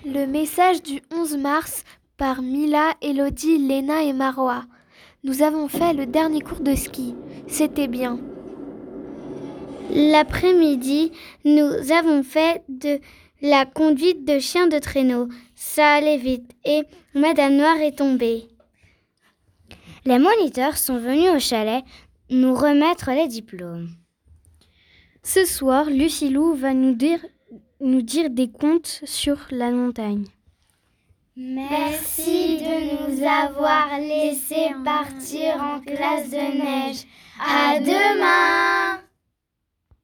Le message du 11 mars par Mila, Elodie, Léna et Maroa. Nous avons fait le dernier cours de ski. C'était bien. L'après-midi, nous avons fait de la conduite de chien de traîneau. Ça allait vite et Madame Noire est tombée. Les moniteurs sont venus au chalet nous remettre les diplômes. Ce soir, Lucilou va nous dire des contes sur la montagne. Merci de nous avoir laissé partir en classe de neige. À demain!